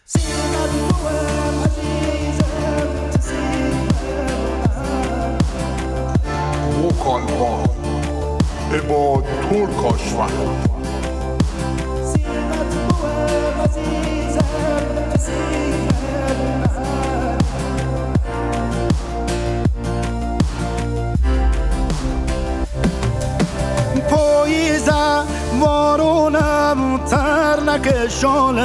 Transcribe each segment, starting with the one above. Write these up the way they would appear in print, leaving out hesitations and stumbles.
Vokalban Ebad Torkasván پاییزه وارونم تر نکشانه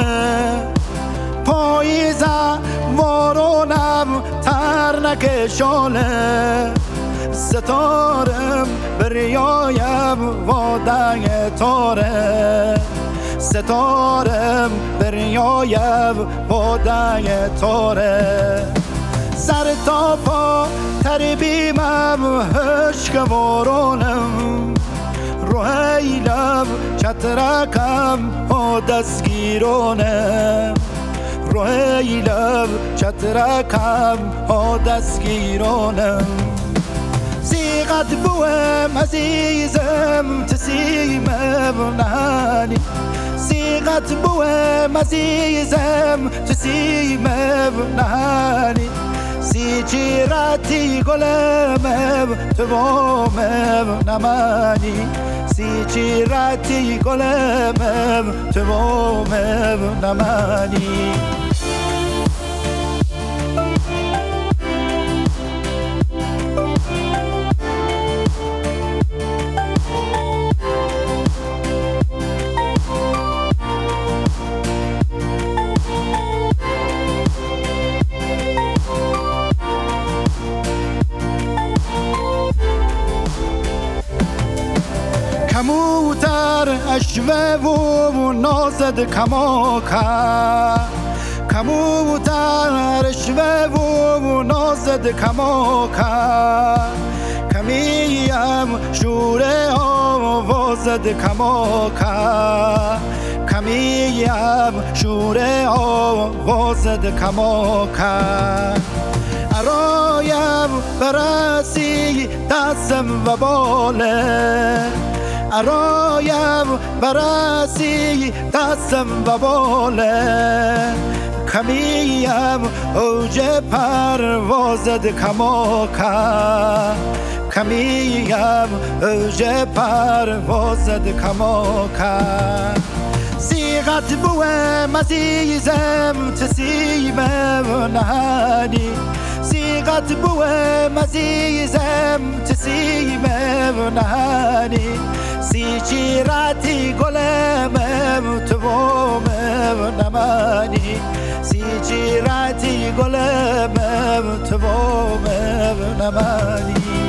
پاییزه وارونم تر نکشانه ستارم بریایم وادنگ تاره ستارم بریایم وادنگ تاره سر تا پا تربیمم هشک وارونم روحیلم چترکم و دستگیرانم روحیلم چترکم و دستگیرانم زیغت بوم عزیزم تسیمم نهانی زیغت بوم عزیزم تسیمم نهانی سی چیراتی گلمم توامم نمانی سی چیراتی گلمم توامم نمانی کموتر اشوه و نازد کماکه کموتر اشوه و نازد کماکه کمیم شوره آوازد کماکه کمیم شوره آوازد کماکه ارایم برسی دستم و باله ارایم برسی دستم و باله کمیم اوج پروازد کماکه کمیم اوج پروازد کماکه زیغت بوم عزیزم تسیمم نهانی زیغت بوم عزیزم تسیمم نهانی سی چیراتی گلمم توامم نمانی سی چیراتی گلمم توامم نمانی